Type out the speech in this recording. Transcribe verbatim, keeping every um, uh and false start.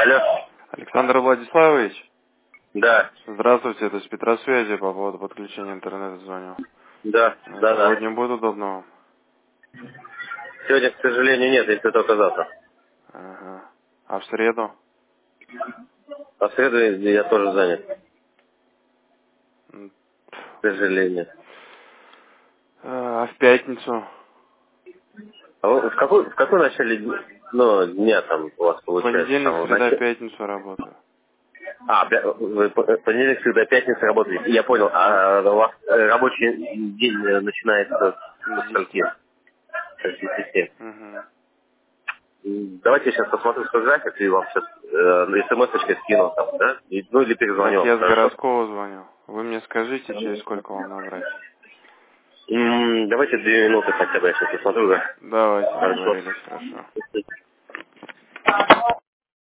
Алло. Александр Владиславович? Да. Здравствуйте, это с Петросвязи по поводу подключения интернета звоню. Да, да, да. Сегодня будет удобно вам? Сегодня, к сожалению, нет, если только завтра. Ага. А в среду? А в среду я тоже занят, М, к сожалению. А в пятницу? А вы в какой, в какой начале дня, ну, дня там у вас получается? Понедельник, Там, среда, нач- пятницу работаю. А, пя- вы по- понедельник, среда, пятница работаете. Я понял. А у вас э, рабочий день э, начинается С с скольки? десяти. С десяти. Угу. М, Давайте я сейчас посмотрю свой график и вам сейчас э, смс-очкой скину там, да? И- ну или перезвоню Так вам, я с хорошо? городского звоню. Вы мне скажите, через сколько вам набрать? М, Давайте две минуты хотя бы, я сейчас посмотрю, да. Давайте, Хорошо. договорились, хорошо.